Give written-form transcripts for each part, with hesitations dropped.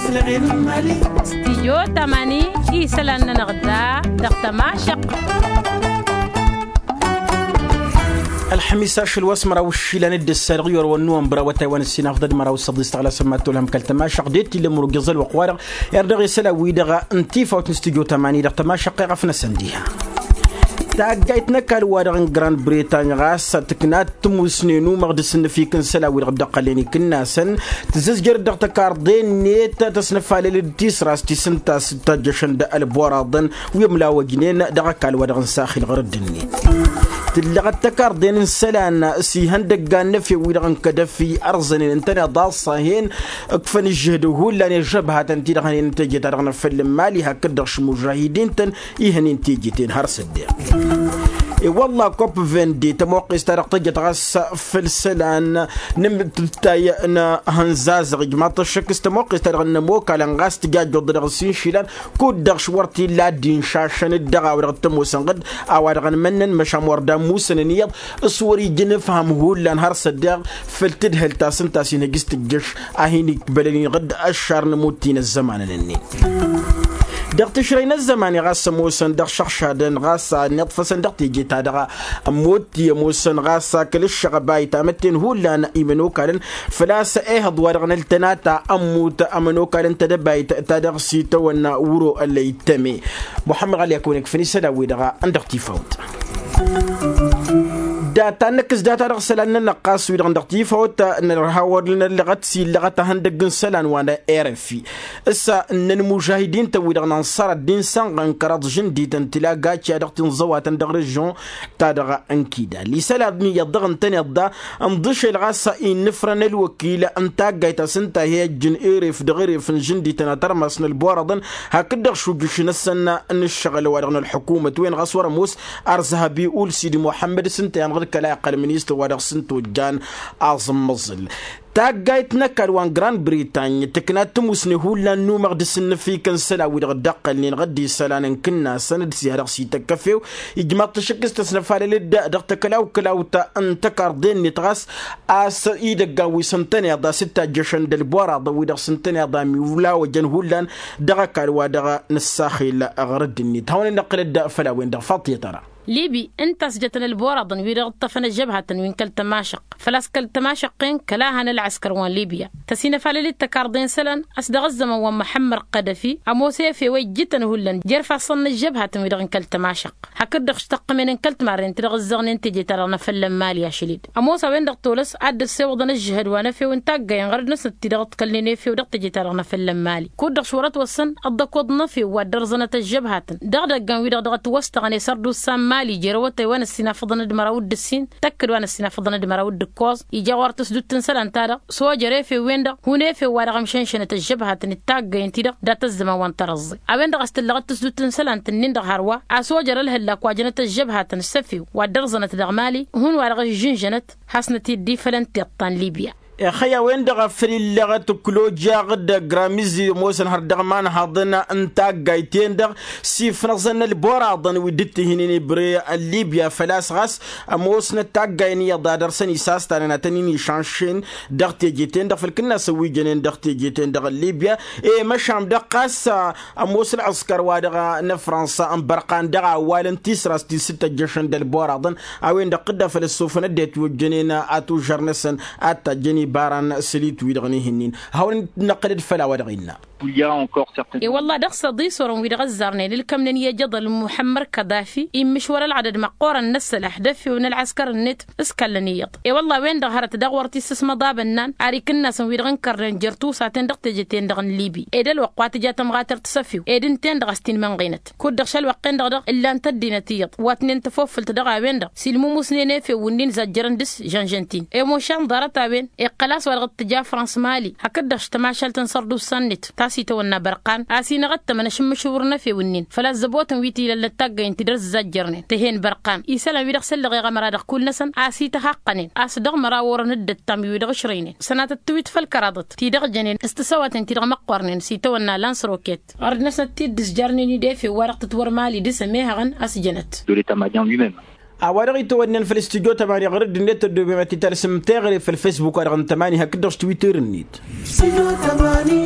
استديو تماني إيسلان نغدا دختماشق الحميسة شلواس مراو الشيلان الدسار غيور والنوم برا وتايوان السينا فضل مراو الصدي استغلا سماتو لهم كالتماشق ديتي لمرو جزل وقوارغ يردغي سلاوي دغا انتي فوت نستديو تماني دختماشق غفنا سنديها تاقايتنا كالوارغن جراند بريطانيا غاس تكنات تموسنينو مغدسن في كنسلا ويرغد قليني كناسن تزجر دغت كاردين نيت تصنفالي للتيسراس تسنتا ستا جشن دا البوراضن ويملا وجنين دغا كالوارغن ساخي الغرد النيت تلغت تكاردين سلان سي هندقان نفي ويرغن كدفي ارزن انتنا ضاصهين اكفن الجهدو لاني جبهة تنتي دغن تجي ترغن فيلم مالي هكدغش مجاهدين تن يهنين تيجيتين هرسد والله كوب فيندي تموقع استرق تجت غاس في السلان نمتاي نا هنزازغ جماعة الشك استموقع استرق نموك على غاس تجاج ضرغسين شيلان كود دغش ورتي لا دين شاشن الدغا ورغت موسن او رغن منن مشام وردا موسن نيض صوري جنفهم هو لان هرس الدغ فلتدهل تاسن تاسين جست الجش اهيني بلني غد اشهر نموتين الزمان لني دغ تشرين الزمان غاس موسن دغ شخشادن غاس نطفسن دغ تيجي تادغا موتي موسن غاس كل الشغباي تامتين هو لان ايمنو كارن فلاس ايه دوارغن التناتا اموت امنو كارن تدباي تادغ سيتو ونا ورو اللي يتمي محمد علي يكونك فني سداوي دغا عندك تيفوت داتا نكس داتا رغسلان نقاس ويدغن دغتي فوت نرهاور لنا لغت سي لغت هندق سلان وانا ارفي اسا ان المجاهدين تويدغن انصار الدين سان غنكرات جندي تنتلاقا تشا دغت نزوا تندغ ريجون تادغ انكيدا لي سلادني يدغن تاني دا انضش الغاسا ان نفرن الوكيل انتا قايتا سنتا هي جن ايرف دغريف جندي تنترمسن البوردن هكدغ شو جشنا السنه ان الشغل وادغن الحكومه وين غاسور موس ارزها بيقول سيدي محمد سنتا كلا يقل من يستوى سنتو جان أعظم مظل تاقايتنا كالوان جران بريطانيا تكنات تموسني هو لانو مغدسن في كنسلا ويغدق اللي نغدي سلان كنا سند سيهرق سيتا كفيو يجمع تشكس تسنفالي لدى دغت كلاو تا انت كاردين نتغاس اس ايدا قاوي سنتاني دا ستا جشن دالبوارا ضوي دا سنتاني دا ميولا وجن هو لان دغا كالوا دغا نساخي لأغرد النت هون نقل الدا فلاوين دا فاطية ترى ليبي انت سجتنا البورض ويرغ طفنا الجبهة وين كالتماشق فلاس كالتماشقين كلاهن العسكر وان ليبيا تسينا فاللي التكاردين سلن اسدغ الزمن ومحمر قدفي اموسي في وجتن هولن جرفع صن الجبهة ويرغ كالتماشق هكذا اشتق من كلت مارين ترغزغن انت جي ترى فلم مالي يا شليد اموسا وين دغتولس عد السوضن الجهد وانا في وانتاق غير نس تدغت كلني في ودغت جي ترى فلم مالي كود شورت وسن الدقودنا في ودرزنه الجبهة دغدغ ويرغ وستغني سردو السام مالي جروته وانا السنا فضنا دمراود السين تكد وانا السنا فضنا دمراود الكوز يجاور تسدو تنسل انتادا سو جري في ويندا هنا في ورغم شنشنه الجبهه التاج ينتيدا دات الزمان وان ترزي اوين دغست لغت تسدو تنسل انت نين دغاروا اسو جرى لها كواجنه الجبهه السفي ودرزنه دغمالي هون ورغ جنجنه حسنتي دي فلنت طن ليبيا خيا وين دغ فري اللغة كلوجيا غد جراميزي موسن هردغمان حاضنا انتا قايتين دغ سيف نغزن البوراضن ودت هنيني بري ليبيا فلاس غاس موسن تاقايني يضادر سني ساستان نتنيني شانشين دغ تيجيتين دغ فالكنا سوي جنين دغ تيجيتين دغ ليبيا مشام دغ قاس موسن عسكر وادغ نفرنسا امبرقان دغ والن تيسراس تي ستة جشن دل بوراضن اوين دغ قد فلسوفنا ديت وجنين اتو جرنسن اتا جني باران سليت ويدغني هنين هاون نقلد فلا ودغينا il y a encore certaines والله دخص ضيصور ويدغزرني للكمنية جدل محمر كدافي مشوار العدد مقورا النس الأحداثي ون العسكر النت اسكالنيط والله وين دغرت دغورتي سسما ضابنان عريك الناس ويدغن كرن جرتو ساتين دغت جتين دغن ليبي ايدل وقوات جات مغاتر تسفيو ايدن تين دغستين من غينت كود دغشل وقين دغ الا انت دينتيط واتنين تفوفل تدغا وين دغ سيلمو مسنين في ونين زجرن دس جنجنتين موشان دارتا وين قلاص ورغت تجا فرنس مالي هكدش تماشل تنصردو سنت تاسيتو ونا برقان اسينا غت من شم شورنا في ونين فلا زبوتن ويتي للتاج انت درز زجرن تهين برقان يسلم يدخل لغي غمرا دخ كل نسن اسيت حقنين اسدغ مرا ورند التم يدغ شرينين سنات التويت فالكرادت تيدغ جنين استسوات انت دغ مقورنين سيتو ونا لانس روكيت اردنس تيدس جرنين دي في ورقه تور مالي دي سميها غن اسجنت دولتا ماليان lui-même أوارغي تودن في الاستوديو تمانية غرد النت الدوبي ما تترسم تغري في الفيسبوك أرغن تمانية هكذا تويتر النيت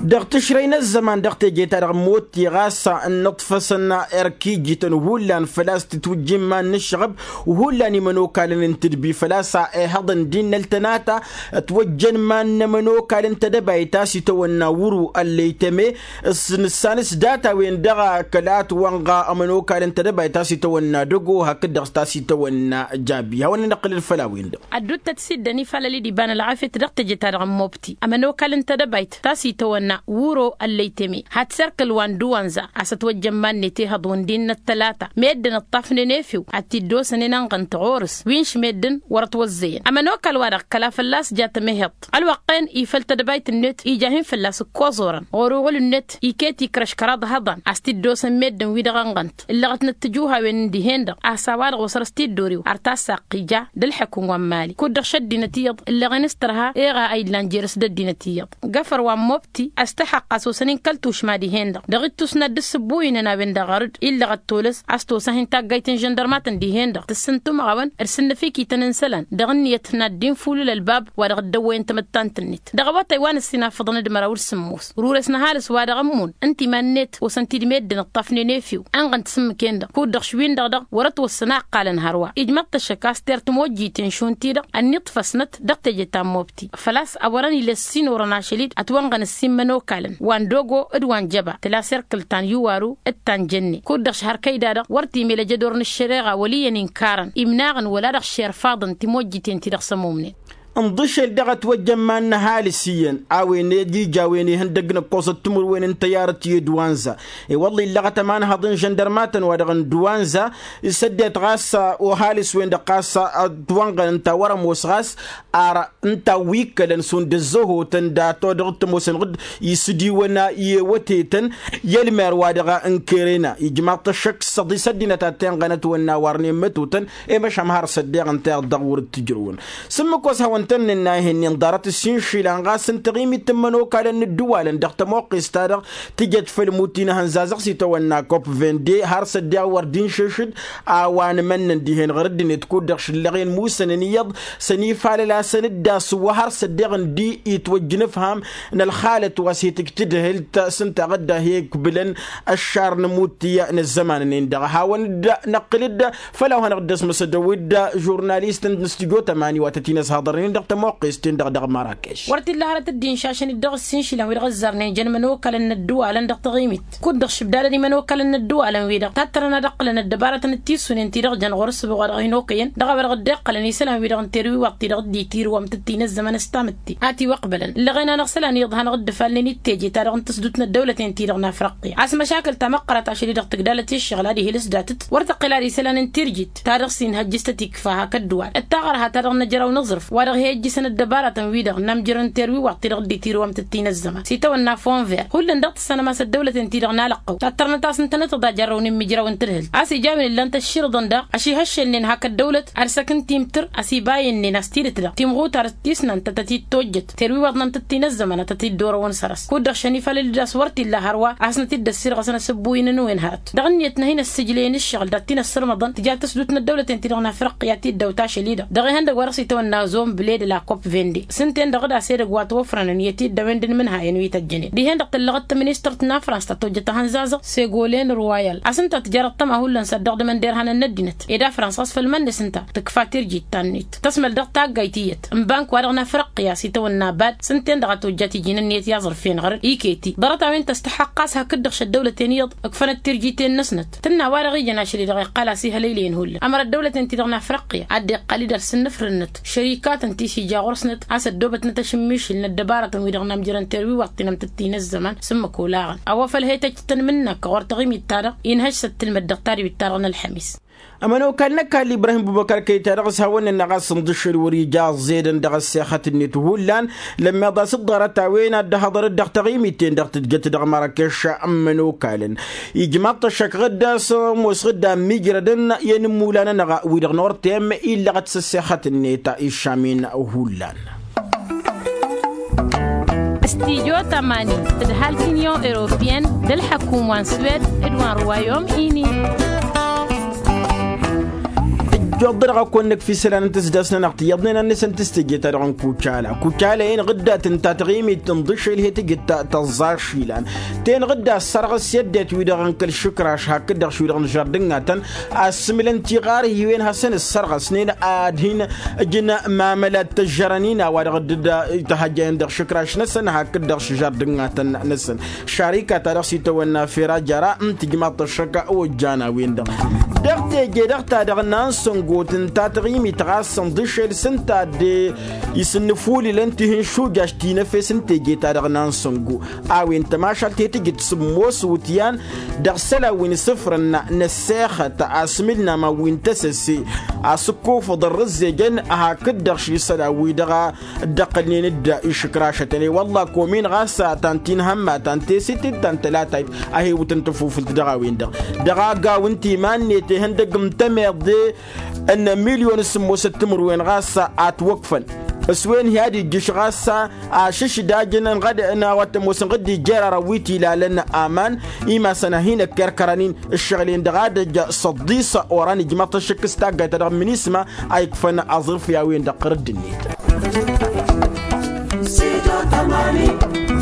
دغت شرينا الزمان دغت جيت موت غاسة النطفسنا اركي جيت وهولان فلاس تتوجم ما نشغب وهولاني منو كالن انتدبي فلاسا هضن دين التناتا توجن ما منو كالن تدبي تاسي تونا ورو اللي تمي السانس داتا وين دغا كلات وانغا منو كالن تدبي تاسي تونا دغو هكذا تاسي تونا جابي هون نقل الفلاوين دو ادو تتسدني فلالي دي بان العافيه دغت جيت موبتي منو كالن تدبي تاسي تونا ورو الليتمي هتسركل واندوانزا أستوجم ماني تهضون دين الثلاثة ميدن الطفن نيفيو أتدو سنين غنتغورس وينش ميدن ورتوزين أما نوكا الورق كلا فلاس جات مهط الوقين يفلت دبايت النت يجاهن فلاس كوزورا غروغل النت يكيتي كرش كراد هضان أستدو سميدن ويدغنغنت اللي غتنتجوها وين دي هندق أسوار غصرستي دوريو أرتاسا قيجا دلحكم ومالي كودر شد نتيض اللي غنسترها إيغا أيدلان جيرس دد نتيض قفر وموبتي استحق سوسنين كلتوش ما دي هندا دغيتو سند السبوين انا بين دغرد الا غتولس استو سهن تاغايتن جندرمات دي هندا تسنتو مغون ارسلنا فيكي تننسلن دغنيتنا الدين فول للباب ودغدوين تمتان تنت دغبا تايوان السنا فضن دمراول سموس رورسنا هالس وادغمون انت مانيت وسنتي دميدن الطفن نيفيو انغن تسم كيندا كودغ شوين دغدغ ورت والسنا قالن هروا اجمت الشكاستر تموجي تنشون تيدا النطفسنت دغتجي تاموبتي فلاس اوراني للسين ورناشليد اتوانغن السمنو كالن واندوغو ادوان جبا تلا سيركل تان يوارو التان جني كودغ شهر كيدادا ورتي ميلا جدورن الشريغا وليا نكارن امناغن ولا دغ شير فاضن تموجي تنتي دغ سمومني انضش الدغة توجه ما نهالي سيان اويني دي جاويني هندقنا قوصة تمر وين انتيارة يدوانزا والله اللغة ما هضن جندرماتا ودغن دوانزا سدت غاسة وهالس وين دقاسة دوانغا انت ورم وسغاس ارا انت ويك لنسون دزوهو تنداتو دغت موسن غد يسدي ونا يوتيتن يلمر وادغا انكرينا يجمعت الشك صدي سدينا تاتين غنت ونا وارني متوتن مش همهار صديق انت دغور التجرون سمكوس هو تن الناهن انضارت السنشي لانغاس تقيمي تمنو كالن الدوال دغت موقس تارغ تجت في الموتين هنزازق سيتونا كوب 20 دي هارس ديا وردين ششد اوان من ديهن غردن تكون دغش لغين موسى نيض سني فاللا سند سو هارس ديغن دي يتوجن فهم ان الخاله وسيتك تدهل سنت غدا هيك بلن الشار نموتي ان الزمان ان دغ هاون نقلد فلو هنقدس مسدود جورناليست نستيجو 38 هضرين دغت موقس دغ مراكش ورت الله رت الدين شاشن الدغ السنشي لو يغزرني جن منو كلن الدوا لن دغ تغيمت كود دغ شبدال منو كلن الدوا لن ويدغ تترنا دقلن الدباره التيسون انت دغ جن غرس بغرغينوكين دغ برغ دقلن يسلم ويدغ تيري وقت دغ دي تير ومتتين الزمن استمتي اتي وقبلا لغينا نغسلن يضهن غد فالني تيجي تارغ تسدتنا الدولتين تيرغنا فرقي عس مشاكل تمقرت عشان دغ تقدالتي الشغل هذه لسداتت ورتقلا رسالن ترجت تارغ سين هجستتك فها كدوال التاغرها تارغ نجرا ونظرف ورغ هي جسن الدبارة ويدغ نمجرن تروي وقت دغ دي تير ومتتين الزمن سيتونا فون فير كل ندق السنه ما الدولة تيرغ نالقوا تترنا تاس انت نتضا جرو نمجرا وانترهل عسي جامل اللي انت الشرضن دغ اشي هشلن هاك الدولة ارسكن تيمتر اسي باين ان استيرتدا تيمغو ترتيسنا انت تتي توجت تروي وضن تتين الزمن تتي دور ونسرس كود شني فللداس ورتي الله هروا عسن تدسير غسن سبوين وين هات دغنيتنا هنا السجلين الشغل دتينا السرمضن تجا تسدتنا الدولة تيرغنا فرق ياتي دوتا شليدا دغ هند ورسي تونا زوم بليد لا كوب فيندي سنتين دغدا سير غوات وفرن يتي دوندن منها ينوي تجني دي هند قلغت مينسترتنا فرنسا توجت هنزازا سيغولين رويال اسنت تجارت ما هولن صدق من دير هن ندنت اذا فرنسا في المندس انت تكفاتير جيتانيت تسمل دغتا غايتيت ام بانك ورغنا فرق قياسي تونا بعد سنتين دغت وجتي جننيت يازر فين غير ايكيتي درتا وين تستحق قاسها كدخش الدوله تنيض اكفنت ترجيتين نسنت تنا وارغي جناشري دغ قلاسي هليلين هول امر الدوله انت دغنا فرقيا عدي قليل السنفرنت شركات انت سي جاغرسنت اسد دوبت نتشميش الدباره ويدغنا مجرن تروي وقت نمتتين الزمان سمكو لاغن او فالهيتجتن منك ورتغيم التارق ينهج ست المدقتاري بالتارغن الحميس اما لو كان نكال ابراهيم بوبكر كي ترغس هون النغاس ندشر وريجاز زيدن دغس سياخت النتولان لما ضاس الضرت وين الدهضر الدغتغيمتين دغت جت دغ مراكش امنو كالن يجمط الشك غداس مسغدا ميجردن ينمولانا نغا ويدغ نورتيم الا غت سياخت النيتا الشامين هولان استيجو تماني تدهال كينيون اوروبيان دل حكومة سويد ادوان روايوم ايني جودر كونك في سلان تسدسنا نقطي يضنينا الناس تستجي ترون كوتشالا إن غدا تنتغيمي تنضش اللي هي تجي تزار شيلان تين غدا السرقة سيدت ويدغن كل شكر شاك دغ شو يدغن جردنغاتن اسملن تيغاري وين حسن السرقة سنين ادهين جنا معاملات تجرانين ورغد تهجين دغ شكر نسن هاك دغ جردنغاتن نسن شركة ترسي تونا فيرا جرا تجمع الشركة وجانا وين دغ دغتا دغ نانسونغو تنتغيمي تغاس صندشل سنتا دي يسنفولي لنتهن شو جاشتينا في سنتجي دغ نانسونغو او انت ما شالتي تجي تسموس وتيان دغ سلا وين صفرنا نساخه تاسملنا ما وين تسسي اسكو فضرز جن هاكدغ شي سلا ويدغا دقني ند شكراشتني والله كومين غاسا تانتين هم تانتي ستي تانتلاتا اهي وتنتفو في الدغا وين دغا غاونتي ماني تهندق متمضي ان مليون سمو ستمر وين غاسا اتوقفن اسوين هادي الجيش غاسا شش داجنا غد انا وتموسن غدي جرى رويتي لنا امان اما سنه هنا كركرانين الشغلين دغاد صديصه اوراني جماعه الشكستا قاعده من اسمه ايكفن اظرف يا وين دقر الدنيا